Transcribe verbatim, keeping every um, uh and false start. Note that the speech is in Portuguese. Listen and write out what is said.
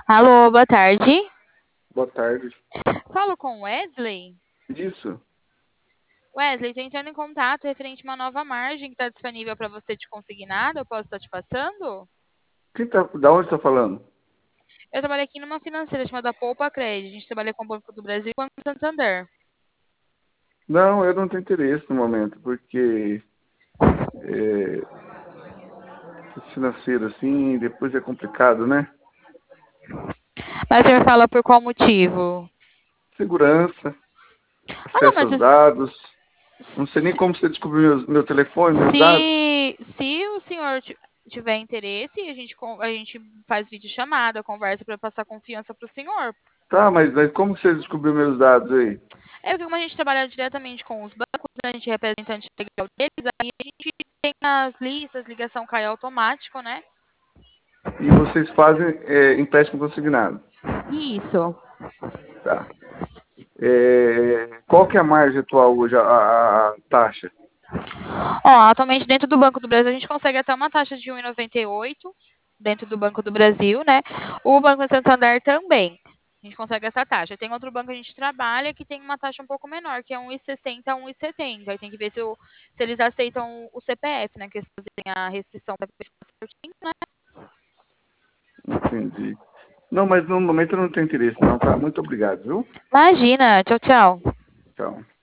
Alô, boa tarde. Boa tarde. Falo com Wesley. Isso. Wesley, estou entrando em contato referente a uma nova margem que está disponível para você de consignado. Eu posso estar te passando? Quem tá, da onde está falando? Eu trabalho aqui numa financeira chamada Poupa Crédito. A gente trabalha com o Banco do Brasil e o Banco Santander. Não, eu não tenho interesse no momento, porque é, financeiro assim, depois é complicado, né? Mas você me fala por qual motivo? Segurança, Ah, não, acesso mas aos es- dados. Não sei nem como você descobriu meu, meu telefone, meus dados. se, se o senhor ti- tiver interesse, a gente, con- a gente faz videochamada, conversa para passar confiança para o senhor. Tá, mas, mas como você descobriu meus dados aí? É porque como a gente trabalha diretamente com os bancos, né, a gente é representante legal deles, aí a gente tem as listas, ligação cai automático, né? E vocês fazem é, empréstimo consignado. Isso. Tá. É, qual que é a margem atual hoje, a, a- a taxa? Ó, atualmente dentro do Banco do Brasil a gente consegue até uma taxa de um vírgula noventa e oito dentro do Banco do Brasil, né? O Banco Santander também. A gente consegue essa taxa. Tem outro banco que a gente trabalha que tem uma taxa um pouco menor, que é um vírgula sessenta a um vírgula setenta. Aí tem que ver se, o- se eles aceitam o C P F, né? Que eles fazem a restrição para certinho, né? Entendi. Não, mas no momento eu não tenho interesse não, tá? Muito obrigado, viu? Imagina. Tchau, tchau. Tchau.